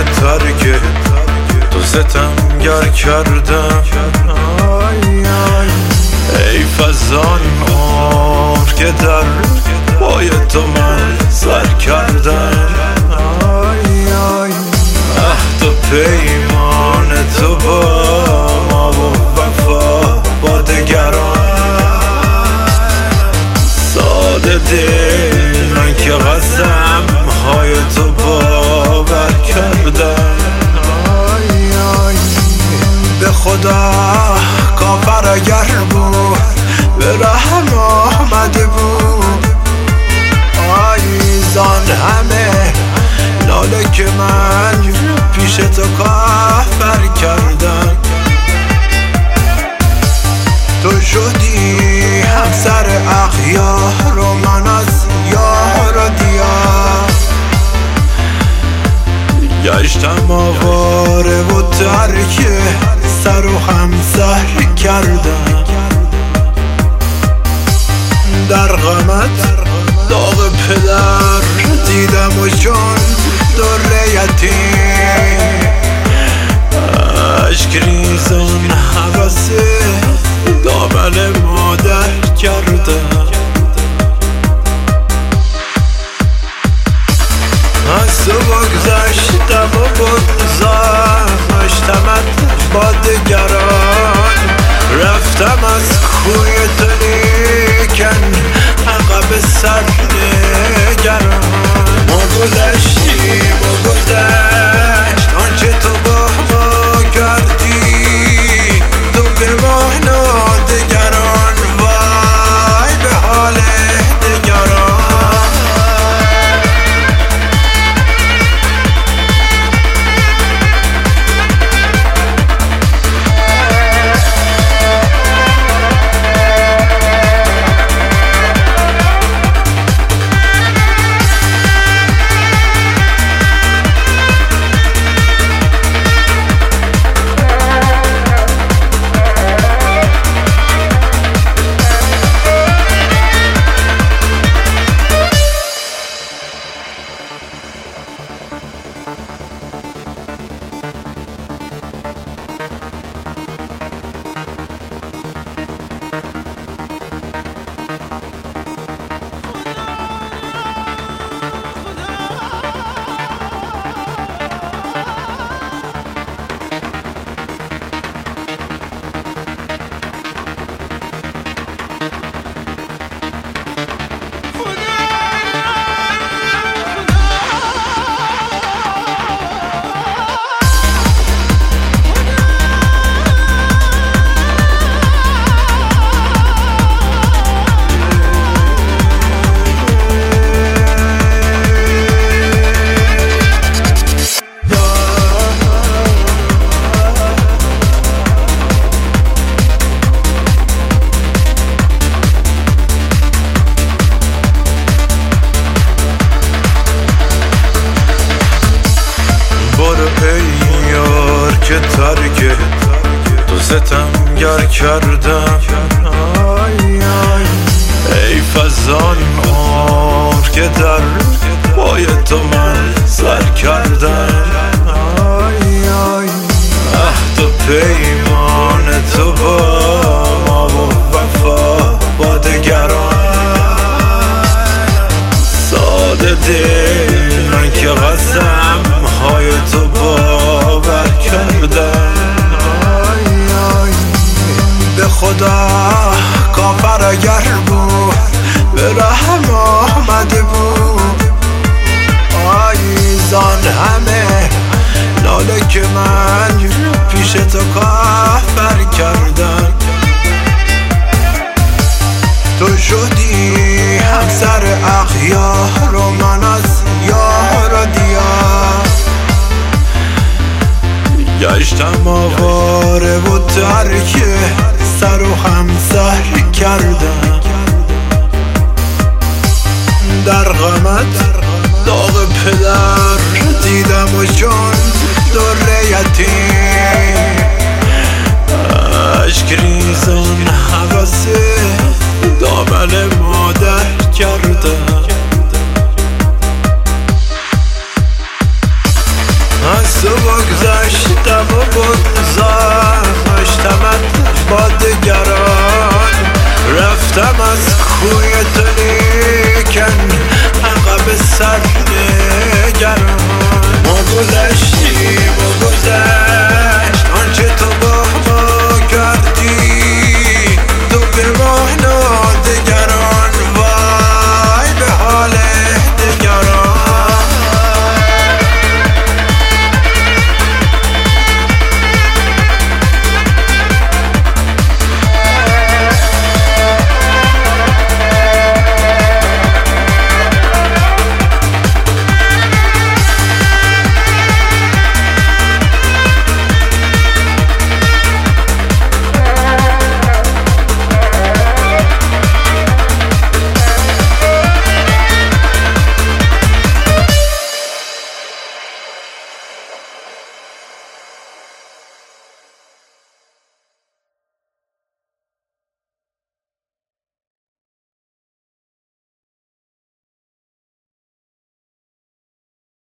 که ترک تو ستمگر کردم. ای فزان عمر که در پای تو من سر کردم. عهد و پیمان تو با ما و وفا با دگران. ساده دل من که قسم های تو باور کردم. به خدا کافر اگر بود به رحم آمده بود. زان همه لاله که من پیش تو کافر کردم. تو شدی همسر اخیار و من از یار و دیار. گشتم آواره و ترک سر و همسر کردم. در غمت داغ پدر دیدم و چون در یتیم عشق ریزان حوث دامن مادر کردم. از تو بگذشتم و بگذاشتمت با دگران. رفتم از کوی تو لیکن عقب سر نگران. ما گذشتیم و گذشت آنچه تو با ما کردی. تو به مانا دگران وای به حال دگران. که ترک تو ستمگر کردم. ای فزان عمر که در پای تو من سر کردم. عهد و پیمان تو با ما و وفا با دگران. ساده دل من که قسم های تو باور کردم. به خدا کافر اگر بود به رحم آمده بود. زان همه لاله که من پیش تو کافر کردم. تو شدی همسر اخیار و من از یار و دیار. تو بگذاشتم و بگذاشتمت با دگران، رفتم از کوی تو لیکن عقب سر نگران.